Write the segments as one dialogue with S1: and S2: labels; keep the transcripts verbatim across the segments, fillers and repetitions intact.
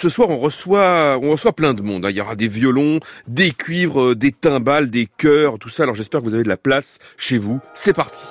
S1: ce soir, on reçoit, on reçoit plein de monde. Il y aura des violons, des cuivres, des timbales, des chœurs, tout ça. Alors j'espère que vous avez de la place chez vous. C'est parti.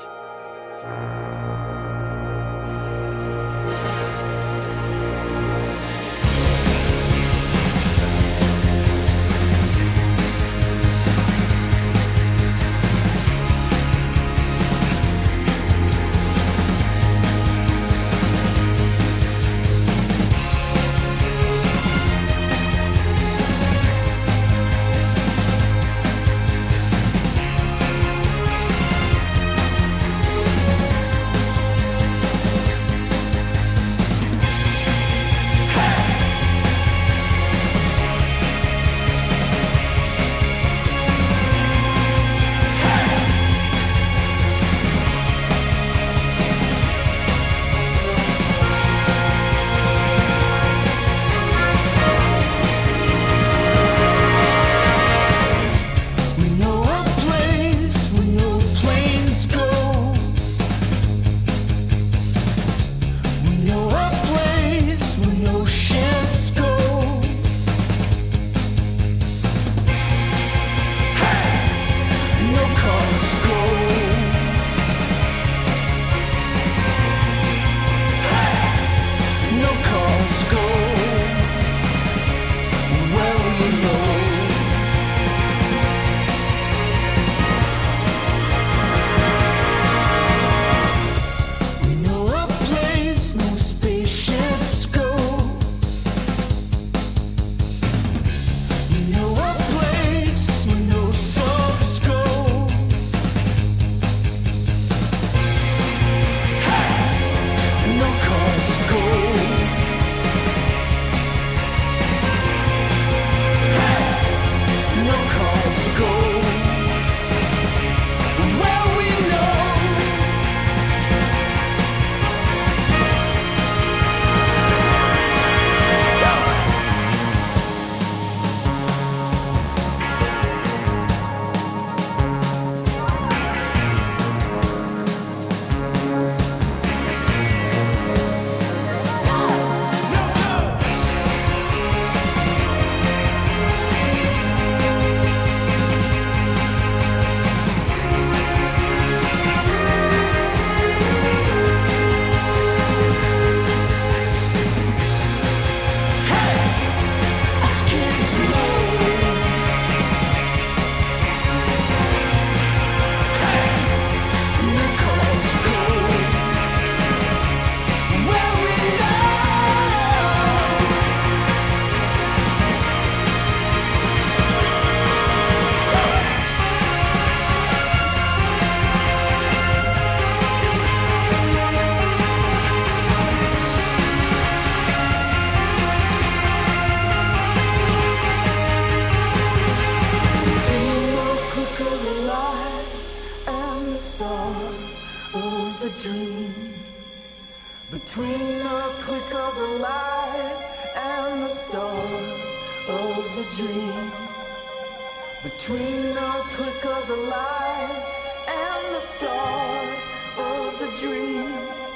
S2: Between the click of the light and the start of the dream.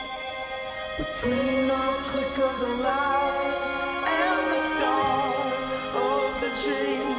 S2: Between the click of the light and the start of the dream.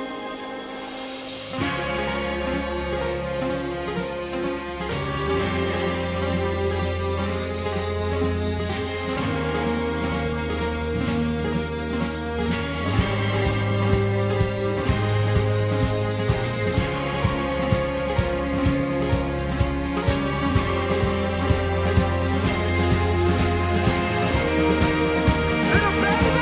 S2: Little baby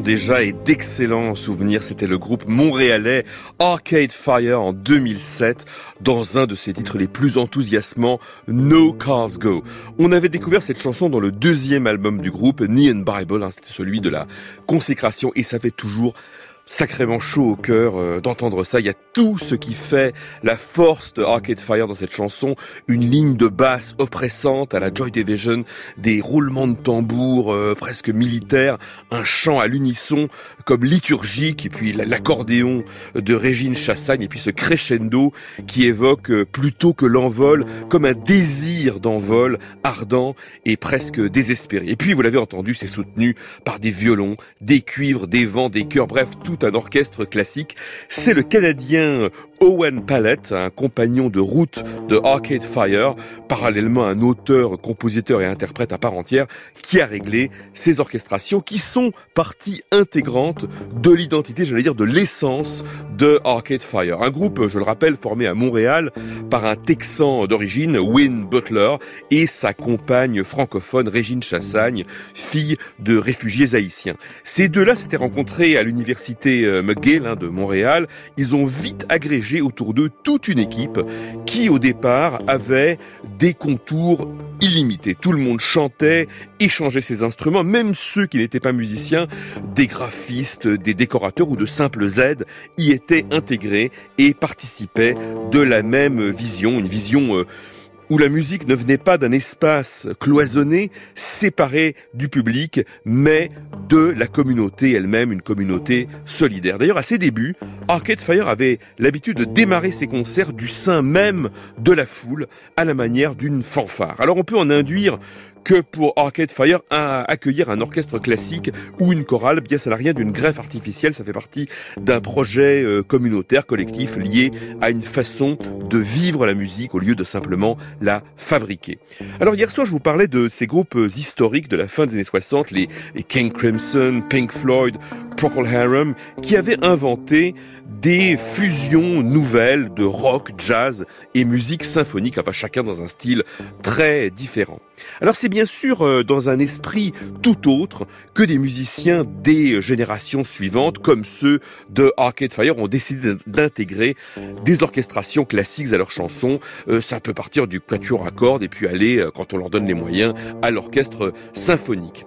S1: déjà et d'excellents souvenirs. C'était le groupe montréalais Arcade Fire en deux mille sept dans un de ses titres les plus enthousiasmants, No Cars Go. On avait découvert cette chanson dans le deuxième album du groupe, Knee and Bible, hein, c'était celui de la consécration, et ça fait toujours sacrément chaud au cœur euh, d'entendre ça. Il y a tout ce qui fait la force de Arcade Fire dans cette chanson. Une ligne de basse oppressante à la Joy Division, des roulements de tambour euh, presque militaires, un chant à l'unisson comme liturgique, et puis l'accordéon de Régine Chassagne, et puis ce crescendo qui évoque euh, plutôt que l'envol, comme un désir d'envol ardent et presque désespéré. Et puis, vous l'avez entendu, c'est soutenu par des violons, des cuivres, des vents, des chœurs, bref, tout un orchestre classique. C'est le Canadien Owen Pallett, un compagnon de route de Arcade Fire, parallèlement un auteur, compositeur et interprète à part entière, qui a réglé ces orchestrations qui sont partie intégrante de l'identité, j'allais dire de l'essence de Arcade Fire. Un groupe, je le rappelle, formé à Montréal par un Texan d'origine, Win Butler, et sa compagne francophone, Régine Chassagne, fille de réfugiés haïtiens. Ces deux-là s'étaient rencontrés à l'université McGill hein, de Montréal. Ils ont vite agrégé autour d'eux toute une équipe qui, au départ, avait des contours illimités. Tout le monde chantait, échangeait ses instruments, même ceux qui n'étaient pas musiciens, des graphistes, des décorateurs ou de simples aides y étaient intégrés et participaient de la même vision, une vision euh, où la musique ne venait pas d'un espace cloisonné, séparé du public, mais de la communauté elle-même, une communauté solidaire. D'ailleurs, à ses débuts, Arcade Fire avait l'habitude de démarrer ses concerts du sein même de la foule, à la manière d'une fanfare. Alors on peut en induire que pour Arcade Fire, un, accueillir un orchestre classique ou une chorale, bien ça n'a rien d'une greffe artificielle, ça fait partie d'un projet euh, communautaire, collectif, lié à une façon de vivre la musique au lieu de simplement la fabriquer. Alors hier soir, je vous parlais de ces groupes historiques de la fin des années soixante, les, les King Crimson, Pink Floyd, Procol Harum, qui avaient inventé des fusions nouvelles de rock, jazz et musique symphonique, enfin chacun dans un style très différent. Alors c'est bien sûr euh, dans un esprit tout autre que des musiciens des générations suivantes, comme ceux de Arcade Fire, ont décidé d'intégrer des orchestrations classiques à leurs chansons. Euh, ça peut partir du quatuor à cordes et puis aller, euh, quand on leur donne les moyens, à l'orchestre symphonique.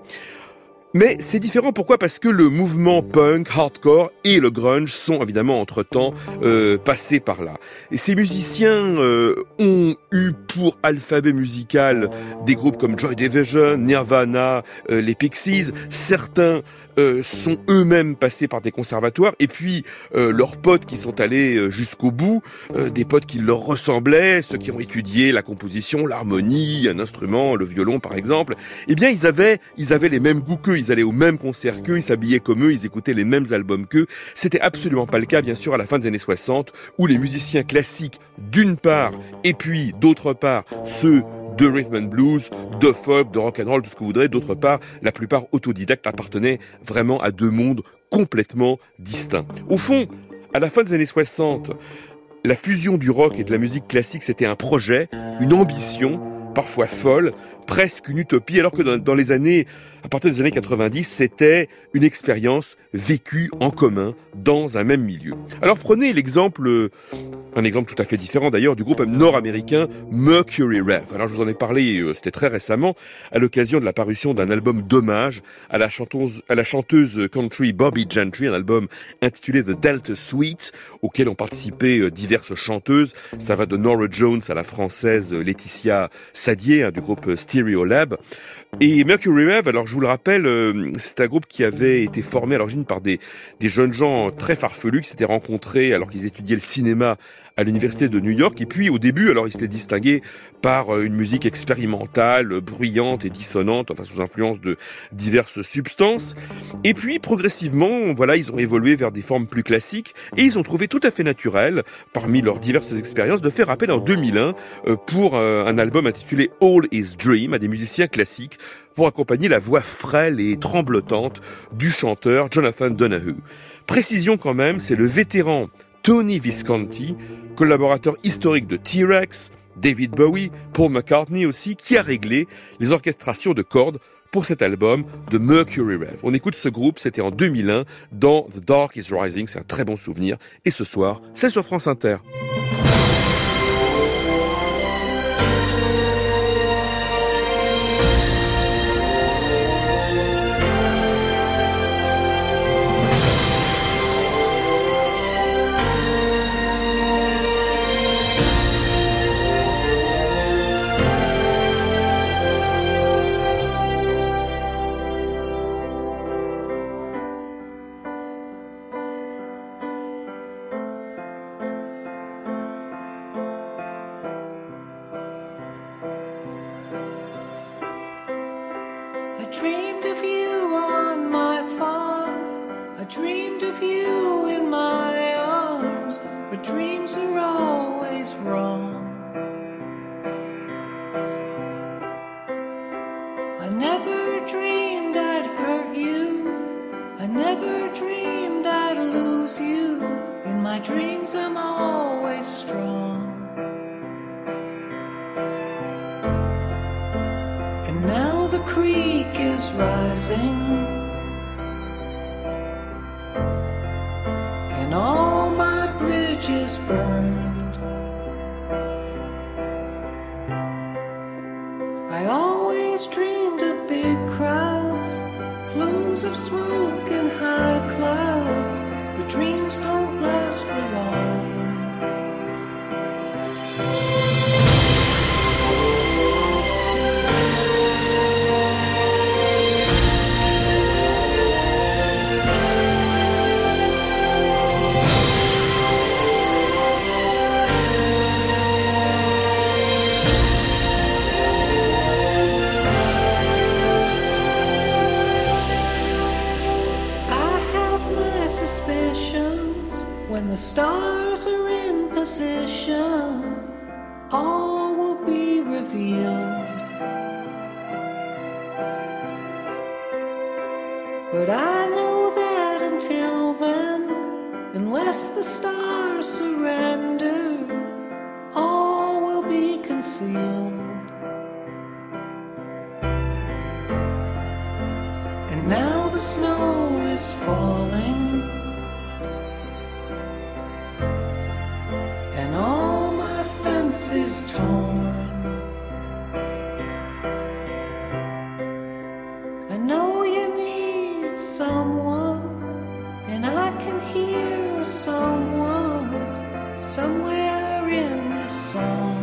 S1: Mais c'est différent, pourquoi ? Parce que le mouvement punk, hardcore et le grunge sont évidemment entre-temps euh, passés par là. Et ces musiciens euh, ont eu pour alphabet musical des groupes comme Joy Division, Nirvana, euh, les Pixies. Certains euh, sont eux-mêmes passés par des conservatoires, et puis euh, leurs potes qui sont allés euh, jusqu'au bout, euh, des potes qui leur ressemblaient, ceux qui ont étudié la composition, l'harmonie, un instrument, le violon par exemple, eh bien ils avaient, ils avaient les mêmes goûts qu'eux. Ils allaient au même concert qu'eux, ils s'habillaient comme eux, ils écoutaient les mêmes albums qu'eux. C'était absolument pas le cas, bien sûr, à la fin des années soixante, où les musiciens classiques, d'une part, et puis, d'autre part, ceux de rhythm and blues, de folk, de rock and roll, tout ce que vous voudrez, d'autre part, la plupart autodidactes appartenaient vraiment à deux mondes complètement distincts. Au fond, à la fin des années soixante, la fusion du rock et de la musique classique, c'était un projet, une ambition, parfois folle, presque une utopie, alors que dans, dans les années, à partir des années quatre-vingt-dix, c'était une expérience vécue en commun dans un même milieu. Alors prenez l'exemple, un exemple tout à fait différent d'ailleurs, du groupe nord-américain Mercury Rev. Alors je vous en ai parlé, c'était très récemment, à l'occasion de la parution d'un album d'hommage à la chanteuse, à la chanteuse country Bobby Gentry, un album intitulé The Delta Suite, auquel ont participé diverses chanteuses. Ça va de Norah Jones à la française Laetitia Sadier, hein, du groupe Stereolab. Et Mercury Rev, alors je vous le rappelle, euh, c'est un groupe qui avait été formé à l'origine par des, des jeunes gens très farfelus qui s'étaient rencontrés alors qu'ils étudiaient le cinéma à l'université de New York. Et puis au début, alors ils s'étaient distingués par une musique expérimentale, bruyante et dissonante, enfin sous influence de diverses substances. Et puis progressivement, voilà, ils ont évolué vers des formes plus classiques et ils ont trouvé tout à fait naturel, parmi leurs diverses expériences, de faire appel en deux mille un pour un album intitulé All Is Dream à des musiciens classiques pour accompagner la voix frêle et tremblotante du chanteur Jonathan Donahue. Précision quand même, c'est le vétéran Tony Visconti, collaborateur historique de T-Rex, David Bowie, Paul McCartney aussi, qui a réglé les orchestrations de cordes pour cet album de Mercury Rev. On écoute ce groupe, c'était en deux mille un, dans The Dark is Rising, c'est un très bon souvenir. Et ce soir, c'est sur France Inter.
S2: Dreamed of you on my farm, I dreamed of you in my arms, but dreams are always wrong. I never dreamed I'd hurt you, I never dreamed I'd lose you, in my dreams I'm always strong. And now the creek is rising, and all my bridges burned. I always dreamed of big crowds, plumes of smoke and high clouds, but dreams don't last for long. When the stars are in position, all will be revealed. But I know that until then, unless the stars surrender, all will be concealed. And now the snow is falling, and all my fences torn. I know you need someone, and I can hear someone somewhere in this song.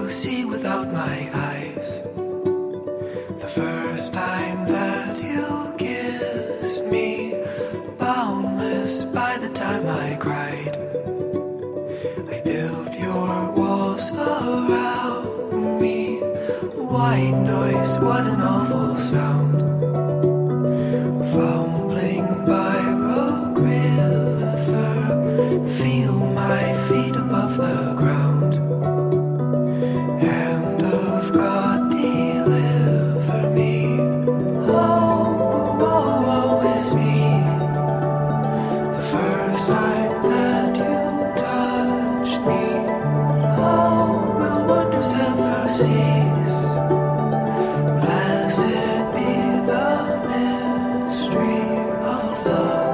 S2: to see without my eyes. The first time that you kissed me, boundless by the time I cried. I built your walls around me. White noise, what an awful sound. Fumbling by Rogue River, feel my feet above the ground. Hand of God, deliver me. Oh, woe, woe is me. The first time that you touched me, oh, will wonders ever cease? Blessed be the mystery of love.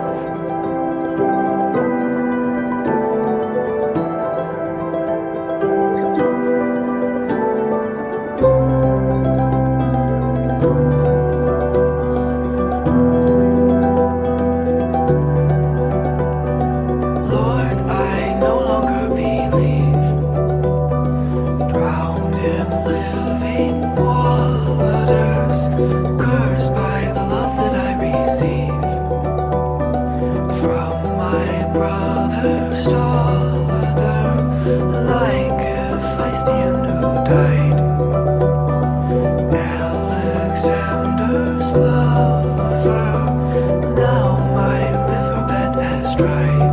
S2: Lord, I no longer believe, drowned in living waters, cursed by the love that I receive from my brother's daughter, like Hephaestion who died, Alexander's lover. Now my riverbed has dried.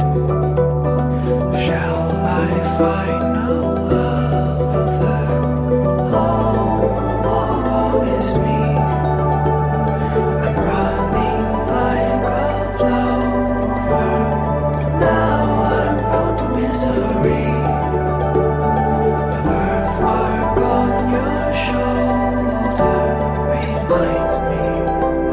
S2: Shall I find no other? Oh, woe, woe is me. I'm running like a plover. Now I'm prone to misery. The birthmark on your shoulder reminds me.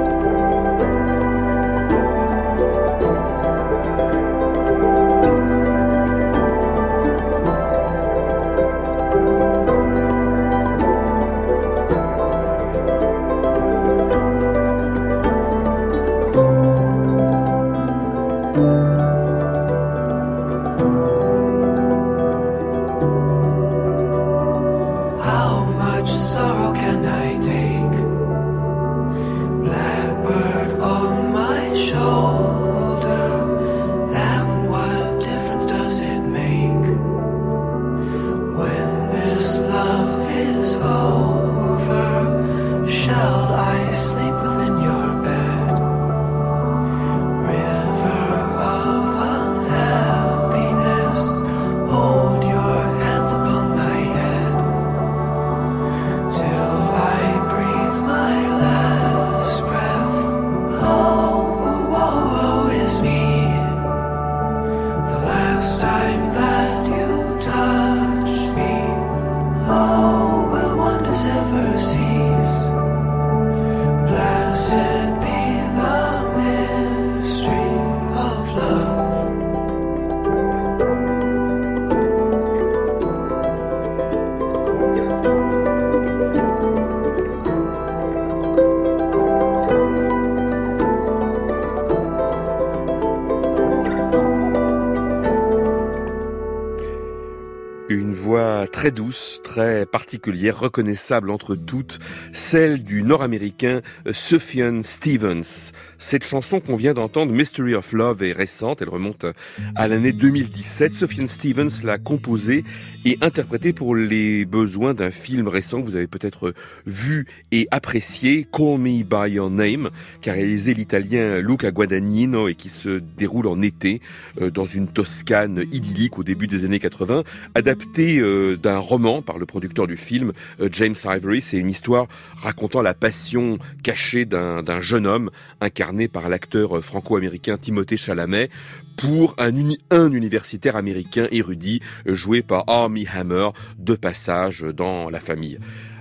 S2: How much sorrow can I take? Blackbird on my shoulder, and what difference does it make when this love is over? Shall I sleep within your bed? River of unhappiness, hold your hands upon my head till I breathe my last breath. Oh, woe, woe is me. The last time that you touched me, oh, will wonders ever cease? Blessed be the mystery of love.
S1: Une voix très douce, très particulière, reconnaissable entre toutes, celle du Nord-Américain Sufjan Stevens. Cette chanson qu'on vient d'entendre, Mystery of Love, est récente, elle remonte à l'année deux mille dix-sept. Sufjan Stevens l'a composée et interprétée pour les besoins d'un film récent que vous avez peut-être vu et apprécié, Call Me By Your Name, qu'a réalisé l'Italien Luca Guadagnino et qui se déroule en été dans une Toscane idyllique au début des années quatre-vingts, adapté euh, d'un roman par le producteur du film, euh, James Ivory. C'est une histoire racontant la passion cachée d'un, d'un jeune homme incarné par l'acteur franco-américain Timothée Chalamet pour un, uni- un universitaire américain érudit euh, joué par Armie Hammer, de passage dans la famille.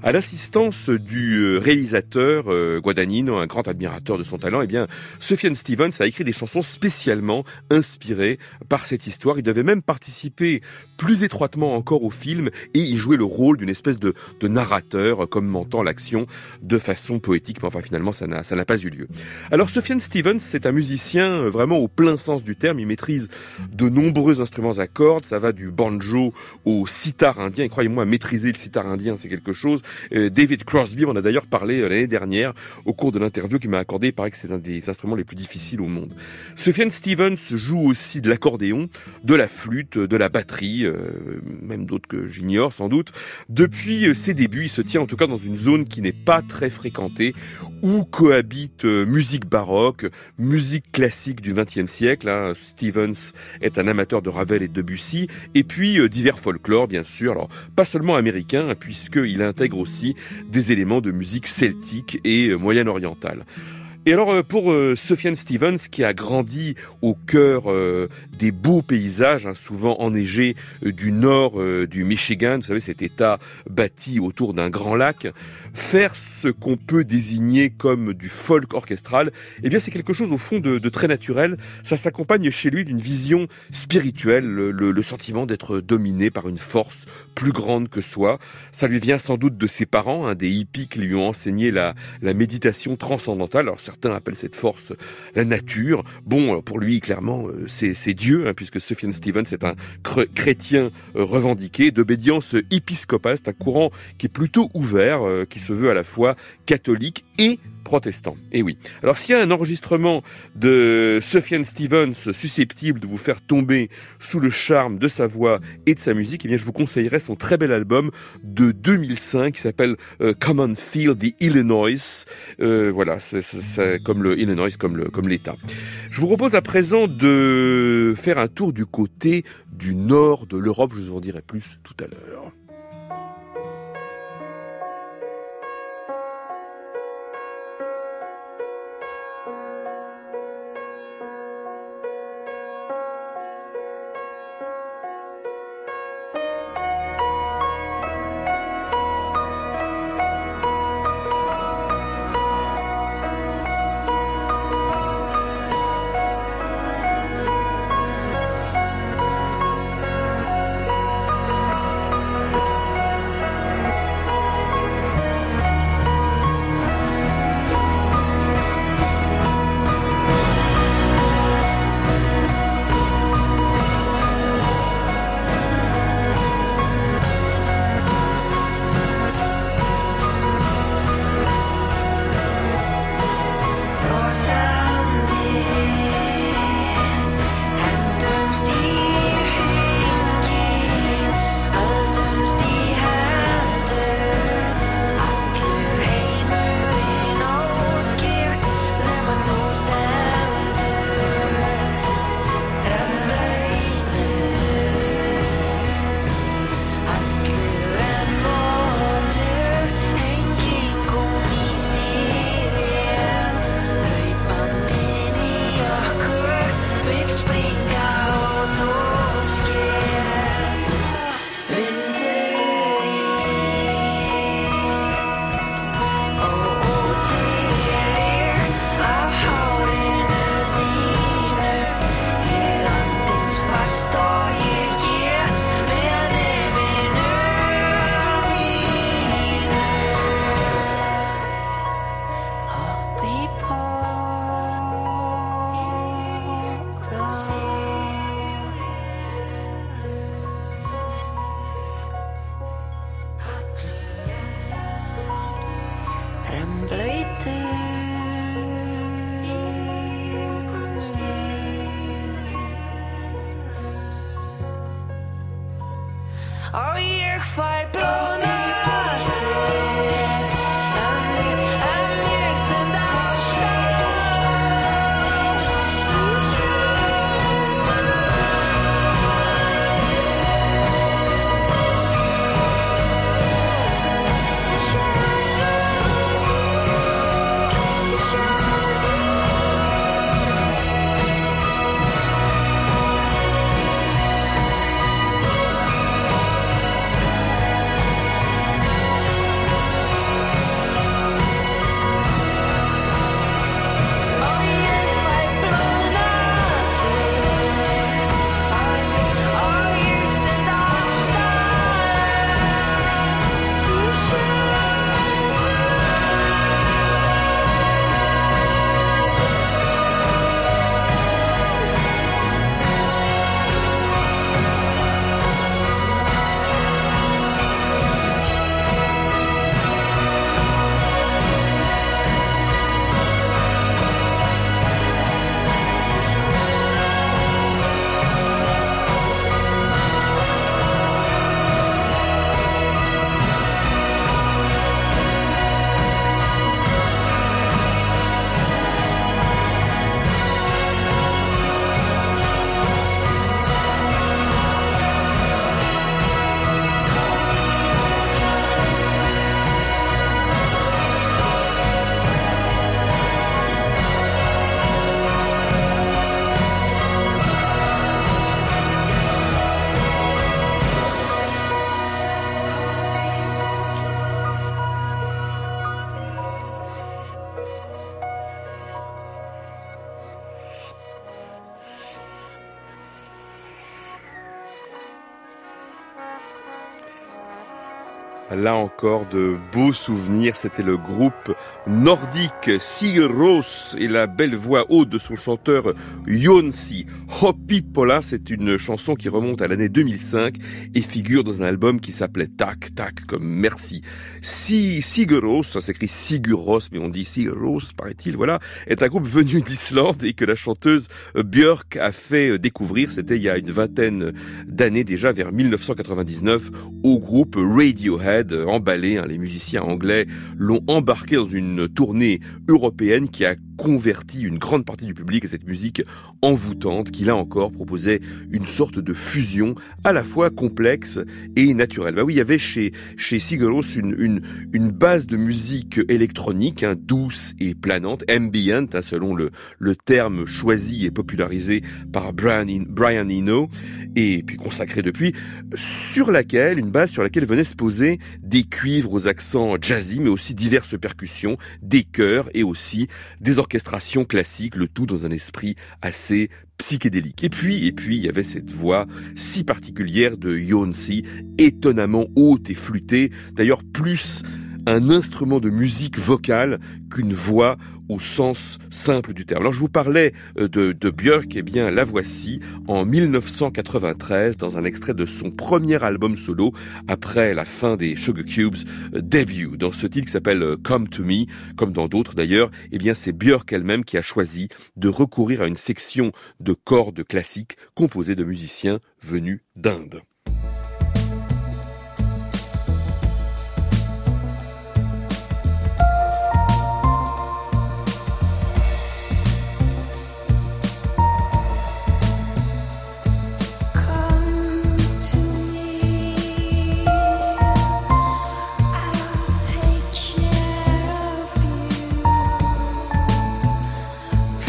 S1: À l'assistance du réalisateur euh, Guadagnino, un grand admirateur de son talent, eh bien, Sufjan Stevens a écrit des chansons spécialement inspirées par cette histoire. Il devait même participer plus étroitement encore au film et y jouer le rôle d'une espèce de, de narrateur commentant l'action de façon poétique. Mais enfin, finalement, ça n'a, ça n'a pas eu lieu. Alors, Sufjan Stevens, c'est un musicien vraiment au plein sens du terme. Il maîtrise de nombreux instruments à cordes. Ça va du banjo au sitar indien. Et croyez-moi, maîtriser le sitar indien, c'est quelque chose. Euh, David Crosby, on a d'ailleurs parlé euh, l'année dernière au cours de l'interview qu'il m'a accordé. Il paraît que c'est un des instruments les plus difficiles au monde. Sufjan Stevens joue aussi de l'accordéon, de la flûte, de la batterie, euh, même d'autres que j'ignore sans doute. Depuis euh, ses débuts, il se tient en tout cas dans une zone qui n'est pas très fréquentée, où cohabitent euh, musique baroque, musique classique du vingtième siècle. Hein. Stevens est un amateur de Ravel et de Debussy, et puis euh, divers folklore, bien sûr. Alors, pas seulement américain, hein, puisqu'il intègre aussi des éléments de musique celtique et euh, moyen-orientale. Et alors pour euh, Sufjan Stevens, qui a grandi au cœur euh, des beaux paysages, hein, souvent enneigés euh, du nord euh, du Michigan, vous savez cet état bâti autour d'un grand lac, faire ce qu'on peut désigner comme du folk orchestral, eh bien c'est quelque chose au fond de, de très naturel. Ça s'accompagne chez lui d'une vision spirituelle, le, le, le sentiment d'être dominé par une force plus grande que soi. Ça lui vient sans doute de ses parents, hein, des hippies qui lui ont enseigné la, la méditation transcendantale. Alors certains appellent cette force la nature. Bon, pour lui, clairement, c'est, c'est Dieu, hein, puisque Sufjan Stevens est un cr- chrétien euh, revendiqué, d'obédience épiscopale. C'est un courant qui est plutôt ouvert, euh, qui se veut à la fois catholique et protestant. Et oui. Alors s'il y a un enregistrement de Sufjan Stevens susceptible de vous faire tomber sous le charme de sa voix et de sa musique, eh bien je vous conseillerais son très bel album de deux mille cinq qui s'appelle euh, Come on Feel the Illinois. Euh, voilà, c'est, c'est, c'est comme le Illinois, comme le comme l'État. Je vous propose à présent de faire un tour du côté du nord de l'Europe. Je vous en dirai plus tout à l'heure. Là encore, de beaux souvenirs. C'était le groupe nordique Sigur Rós et la belle voix haute de son chanteur Jónsi. Hoppípolla, c'est une chanson qui remonte à l'année deux mille cinq et figure dans un album qui s'appelait Tack, Tack, comme merci. Si, Sigur Rós, ça s'écrit Sigur Rós, mais on dit Sigur Rós, paraît-il, voilà, est un groupe venu d'Islande et que la chanteuse Björk a fait découvrir, c'était il y a une vingtaine d'années déjà, vers dix-neuf cent quatre-vingt-dix-neuf, au groupe Radiohead. Emballé, hein, les musiciens anglais l'ont embarqué dans une tournée européenne qui a converti une grande partie du public à cette musique envoûtante qui, là encore, proposait une sorte de fusion à la fois complexe et naturelle. Bah oui, il y avait chez, chez Sigur Rós une, une, une base de musique électronique, hein, douce et planante, ambient, hein, selon le, le terme choisi et popularisé par Brian, Brian Eno, et puis consacré depuis, sur laquelle, une base sur laquelle venaient se poser des cuivres aux accents jazzy, mais aussi diverses percussions, des chœurs et aussi des orchestrations classiques, le tout dans un esprit assez psychédélique. Et puis, et puis, il y avait cette voix si particulière de Jónsi, étonnamment haute et flûtée, d'ailleurs plus un instrument de musique vocale qu'une voix au sens simple du terme. Alors je vous parlais de, de Björk, eh bien la voici en dix-neuf cent quatre-vingt-treize dans un extrait de son premier album solo après la fin des Sugar Cubes, Debut, dans ce titre qui s'appelle Come to Me, comme dans d'autres d'ailleurs. Eh bien c'est Björk elle-même qui a choisi de recourir à une section de cordes classiques composée de musiciens venus d'Inde.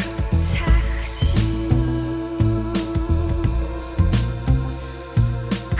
S3: Protect you.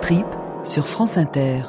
S3: Trip sur France Inter.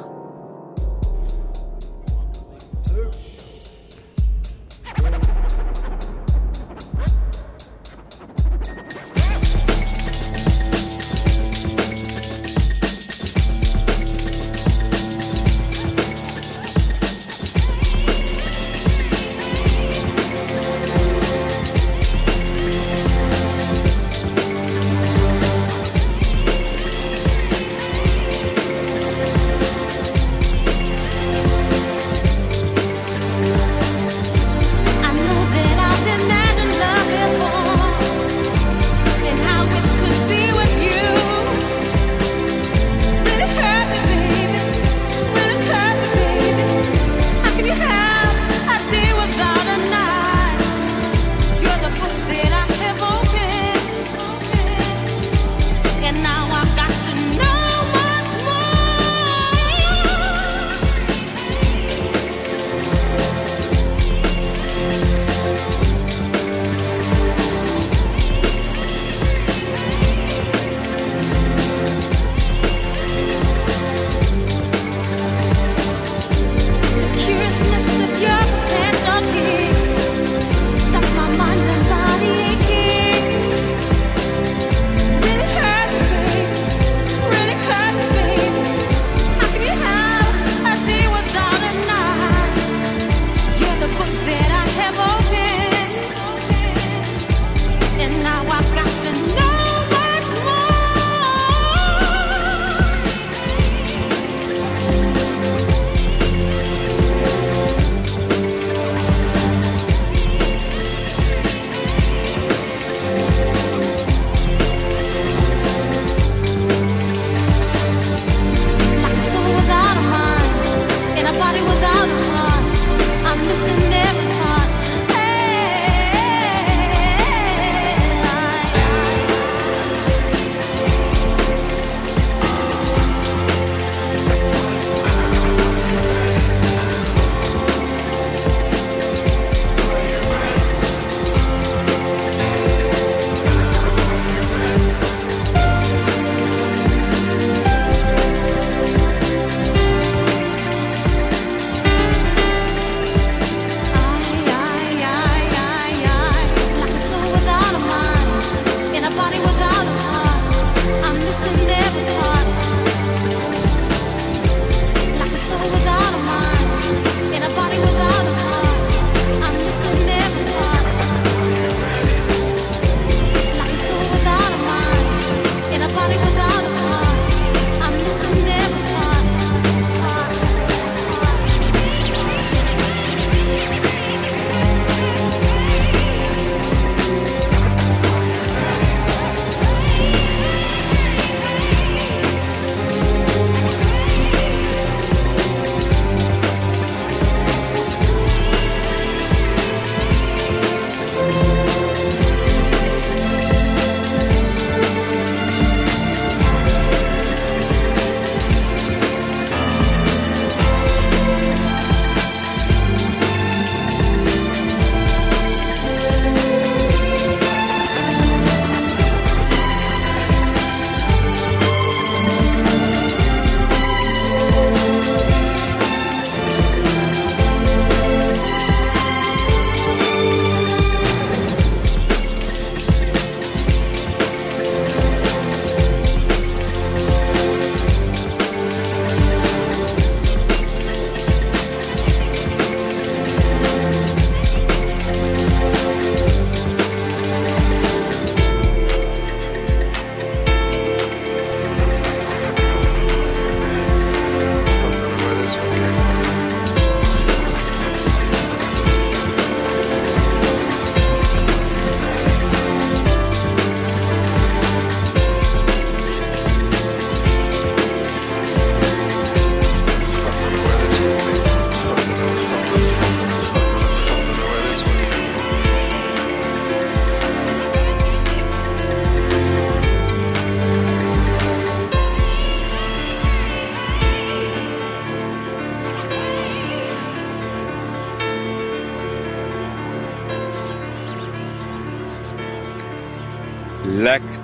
S1: L'acte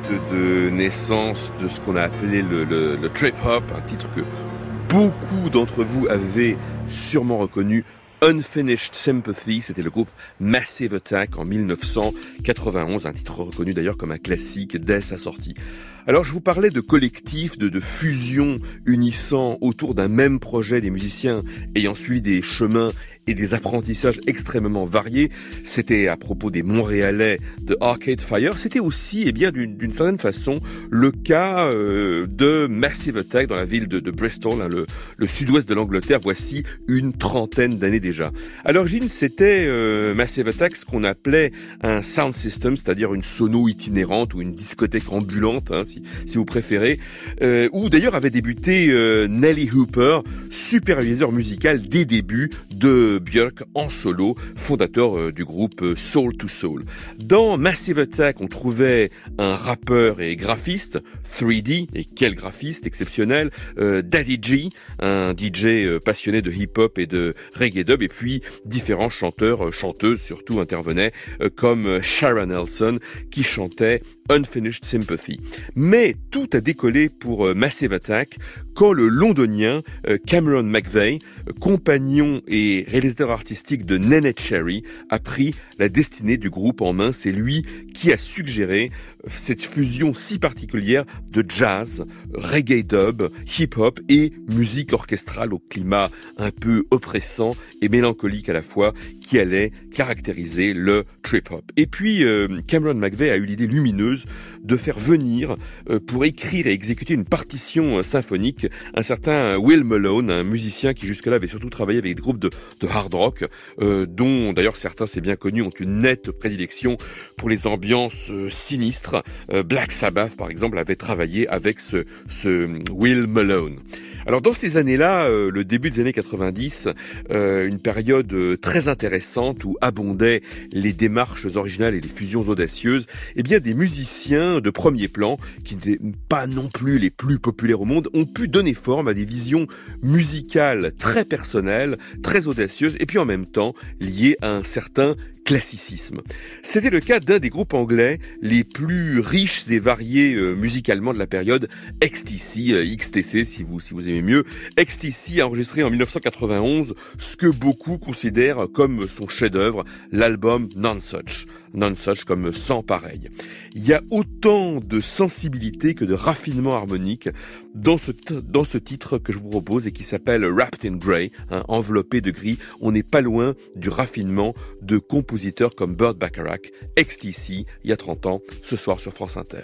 S1: de naissance de ce qu'on a appelé le, le, le trip-hop, un titre que beaucoup d'entre vous avaient sûrement reconnu. Unfinished Sympathy, c'était le groupe Massive Attack en dix-neuf cent quatre-vingt-onze, un titre reconnu d'ailleurs comme un classique dès sa sortie. Alors je vous parlais de collectif, de, de fusion unissant autour d'un même projet des musiciens ayant suivi des chemins et des apprentissages extrêmement variés. C'était à propos des Montréalais de Arcade Fire. C'était aussi, eh bien, d'une, d'une certaine façon, le cas euh, de Massive Attack dans la ville de, de Bristol, hein, le, le sud-ouest de l'Angleterre, voici une trentaine d'années déjà. À l'origine, c'était euh, Massive Attack ce qu'on appelait un sound system, c'est-à-dire une sono itinérante ou une discothèque ambulante, hein, si, si vous préférez, euh, où d'ailleurs avait débuté euh, Nelly Hooper, superviseur musical des débuts de Björk en solo, fondateur euh, du groupe euh, Soul to Soul. Dans Massive Attack, on trouvait un rappeur et graphiste, trois D, et quel graphiste exceptionnel, euh, Daddy G, un D J euh, passionné de hip-hop et de reggae dub, et puis différents chanteurs, euh, chanteuses surtout intervenaient, euh, comme Shara Nelson, qui chantait Unfinished Sympathy. Mais tout a décollé pour euh, Massive Attack quand le londonien euh, Cameron McVeigh, euh, compagnon et réalisateur artistique de Neneh Cherry, a pris la destinée du groupe en main. C'est lui qui a suggéré euh, cette fusion si particulière de jazz, reggae dub, hip-hop et musique orchestrale au climat un peu oppressant et mélancolique à la fois qui allait caractériser le trip-hop. Et puis euh, Cameron McVeigh a eu l'idée lumineuse de faire venir euh, pour écrire et exécuter une partition euh, symphonique un certain Will Malone, un musicien qui jusque-là avait surtout travaillé avec des groupes de, de hard rock, euh, dont d'ailleurs certains, c'est bien connu, ont une nette prédilection pour les ambiances euh, sinistres. Euh, Black Sabbath, par exemple, avait travaillé avec ce, ce Will Malone. Alors dans ces années-là, euh, le début des années quatre-vingt-dix, euh, une période euh, très intéressante où abondaient les démarches originales et les fusions audacieuses, eh bien des musiciens de premier plan, qui n'étaient pas non plus les plus populaires au monde, ont pu donner forme à des visions musicales très personnelles, très audacieuses, et puis en même temps liées à un certain classicisme. C'était le cas d'un des groupes anglais les plus riches et variés euh, musicalement de la période, X T C, euh, X T C si vous, si vous aimez mieux. X T C a enregistré en dix-neuf cent quatre-vingt-onze ce que beaucoup considèrent comme son chef-d'œuvre, l'album Nonsuch. Nonsuch comme sans pareil. Il y a autant de sensibilité que de raffinement harmonique dans ce, t- dans ce titre que je vous propose et qui s'appelle Wrapped in Grey, hein, enveloppé de gris. On n'est pas loin du raffinement de compositeurs comme Burt Bacharach, X T C, il y a trente ans, ce soir sur France Inter.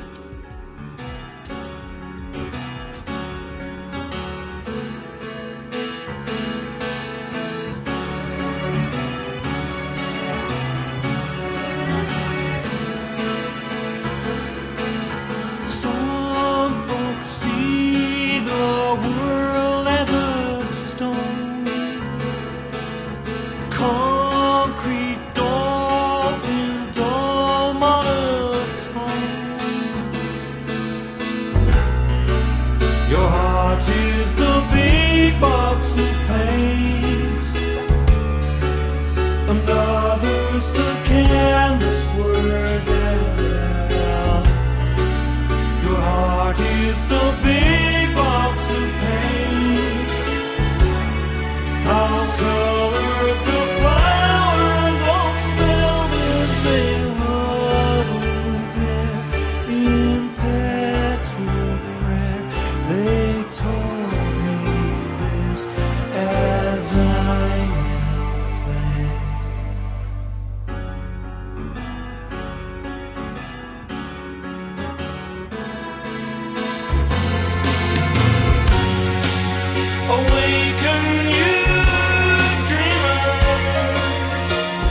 S2: Some folks see the world as a stone, concrete daubed in dull monotone. Your heart is the big box of pains, another's the canvas word out. Your heart is the big box of paints. How colored the flowers all smelled as they huddled there in petal prayer. They told me this as I knelt there. Awaken you dreamers,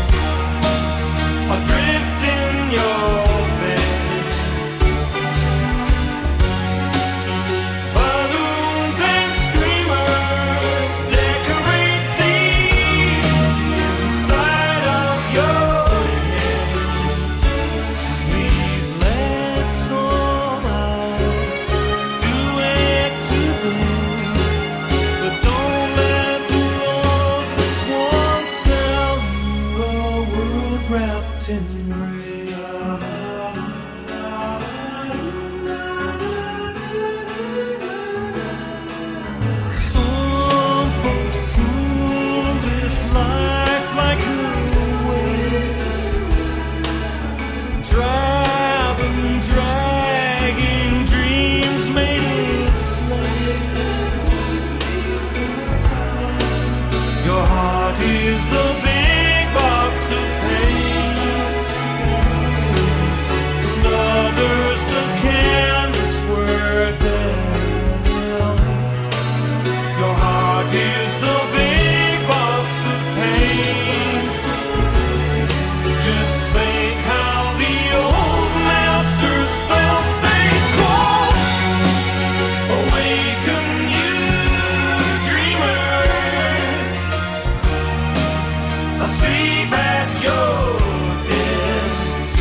S2: adrift in your beds. Balloons and streamers decorate the inside of your head. Please let some out, do it today. But don't let the loveless one sell you a world wrapped in gray.
S4: is the big box of paints, and others the canvas were dealt. Your heart is the big box of paints. Just think how the old masters felt. They call, awaken you dreamers, asleep at your desks.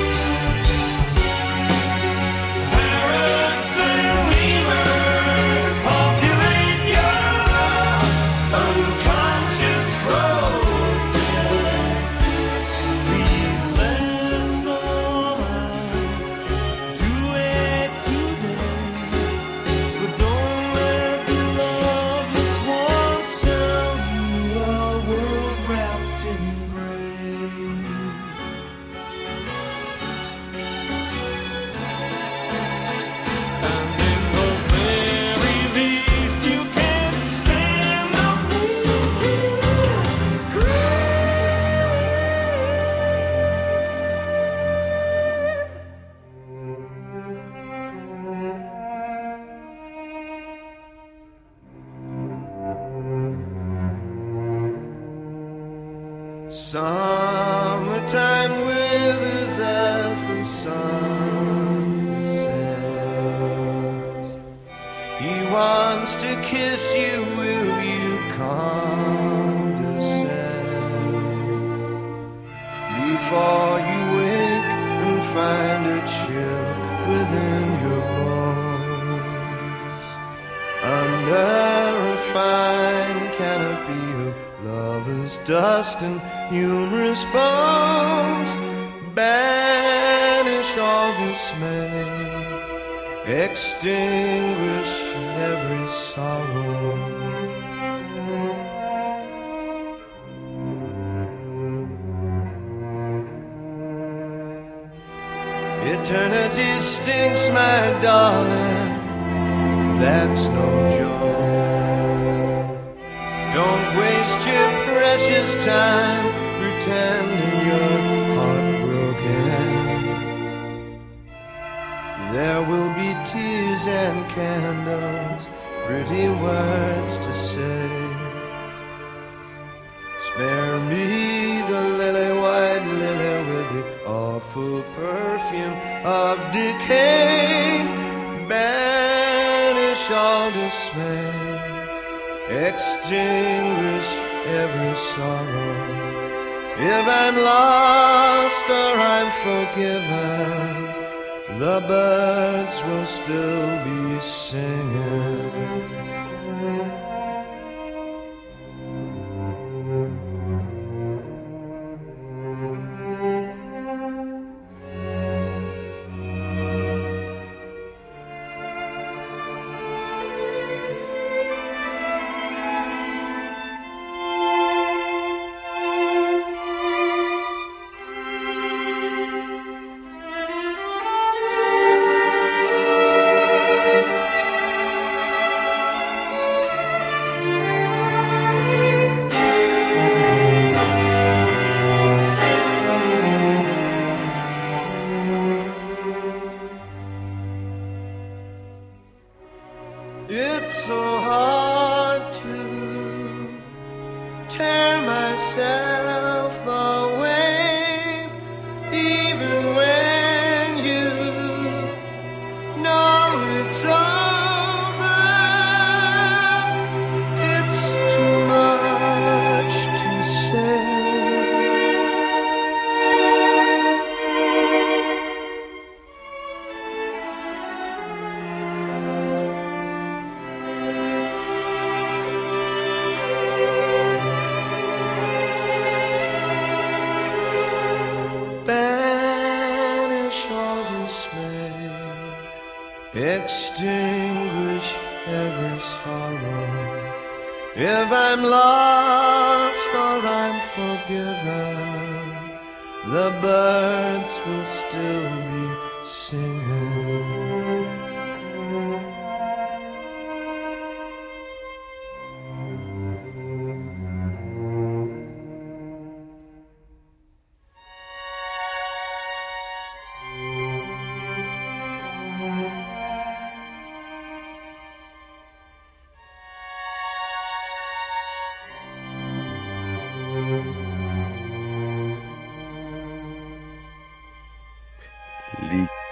S4: Parrots and lemurs populate your unconscious grotesque. Please let someone do it today, but don't let the loveless one sell you a world wrapped in gray. And in the very least, you can't stand up looking at
S2: Summertime withers as the sun descends. He wants to kiss you, will you condescend? Before you wake and find a chill within your bones, under a fine canopy of lovers' dust and humorous bones, banish all dismay, extinguish every sorrow. Eternity stinks, my darling, that's no joke. Don't waste your precious time pretending you're heartbroken. There will be tears and candles, pretty words to say. Spare me the lily white lily with the awful perfume of decay. Banish all dismay, extinguish every sorrow. If I'm lost or I'm forgiven, the birds will still be singing. It's so hard to tear myself away, even when you know it's over. It's too much to say. Extinguish every sorrow. If I'm lost or I'm forgiven, the birds will still be singing.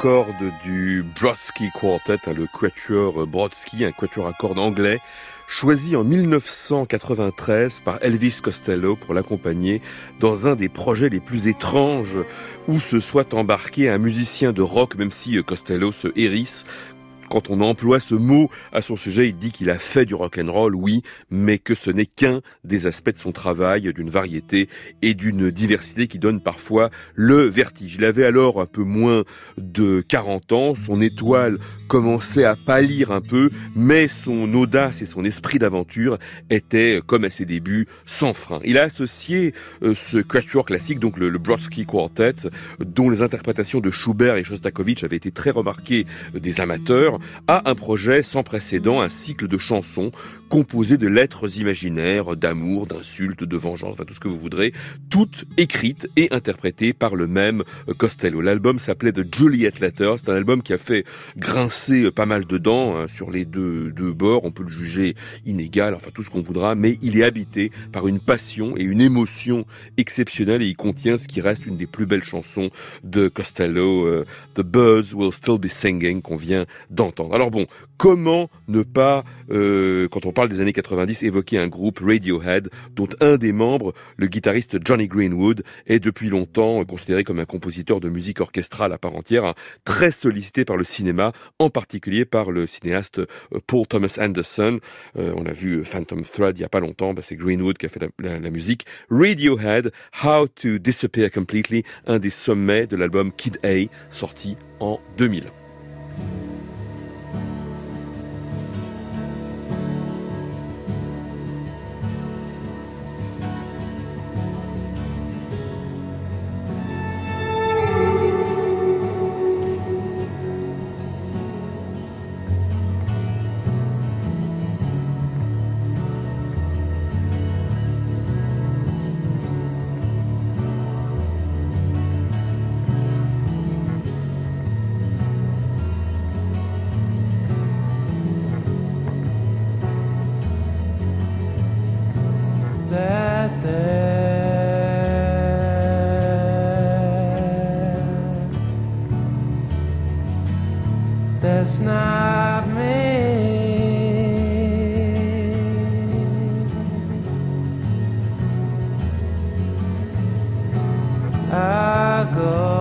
S1: cordes du Brodsky Quartet, hein, le quatuor Brodsky, un quatuor à cordes anglais, choisi en mille neuf cent quatre-vingt-treize par Elvis Costello pour l'accompagner dans un des projets les plus étranges où se soit embarqué un musicien de rock, même si Costello se hérisse. Quand on emploie ce mot à son sujet, il dit qu'il a fait du rock'n'roll, oui, mais que ce n'est qu'un des aspects de son travail, d'une variété et d'une diversité qui donne parfois le vertige. Il avait alors un peu moins de quarante ans, son étoile commençait à pâlir un peu, mais son audace et son esprit d'aventure étaient, comme à ses débuts, sans frein. Il a associé euh, ce quatuor classique, donc le, le Brodsky Quartet, dont les interprétations de Schubert et Shostakovich avaient été très remarquées euh, des amateurs, à un projet sans précédent, un cycle de chansons composé de lettres imaginaires, d'amour, d'insultes, de vengeance, enfin tout ce que vous voudrez, toutes écrites et interprétées par le même Costello. L'album s'appelait The Juliet Letter, c'est un album qui a fait grincer pas mal de dents hein, sur les deux, deux bords, on peut le juger inégal, enfin tout ce qu'on voudra, mais il est habité par une passion et une émotion exceptionnelle et il contient ce qui reste une des plus belles chansons de Costello, euh, The Birds Will Still Be Singing, qu'on vient d'entendre. Alors bon, comment ne pas, euh, quand on parle des années quatre-vingt-dix, évoquer un groupe Radiohead, dont un des membres, le guitariste Johnny Greenwood, est depuis longtemps considéré comme un compositeur de musique orchestrale à part entière, hein, très sollicité par le cinéma, en particulier par le cinéaste euh, Paul Thomas Anderson. Euh, on a vu Phantom Thread il y a pas longtemps, bah, c'est Greenwood qui a fait la, la, la musique. Radiohead, How to Disappear Completely, un des sommets de l'album Kid A, sorti en deux mille.
S5: That there, that's not me. I go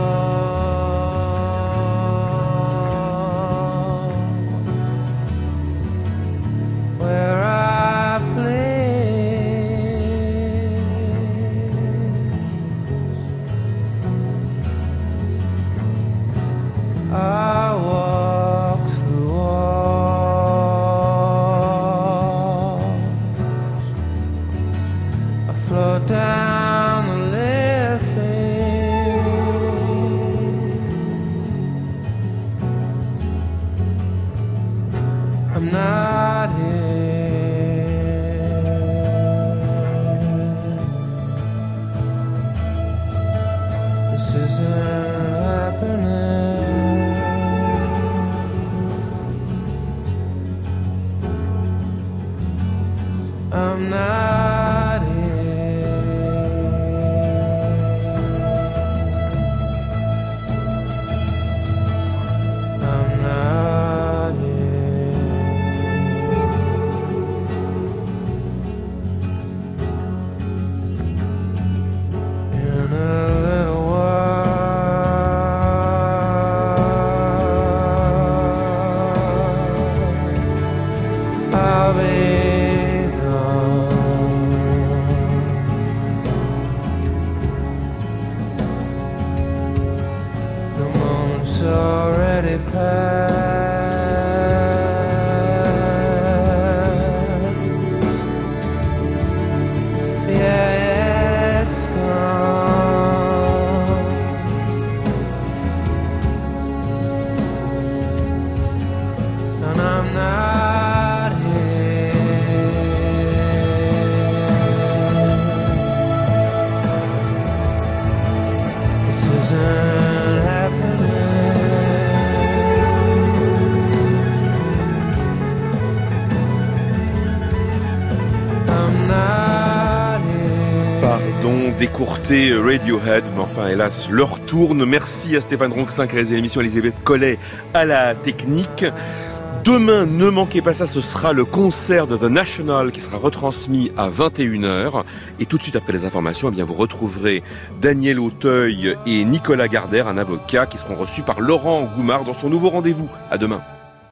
S5: where I please. I walk through walls. I float down the living. I'm not here. This isn't happening. I'm not here. I'm not here.
S1: d'écourter Radiohead, mais enfin hélas, l'heure tourne. Merci à Stéphane Ronxin qui a réalisé l'émission, Elisabeth Collet à la technique. Demain, ne manquez pas ça, ce sera le concert de The National qui sera retransmis à vingt et une heures. Et tout de suite après les informations, eh bien, vous retrouverez Daniel Auteuil et Nicolas Gardère, un avocat, qui seront reçus par Laurent Goumard dans son nouveau rendez-vous. À demain.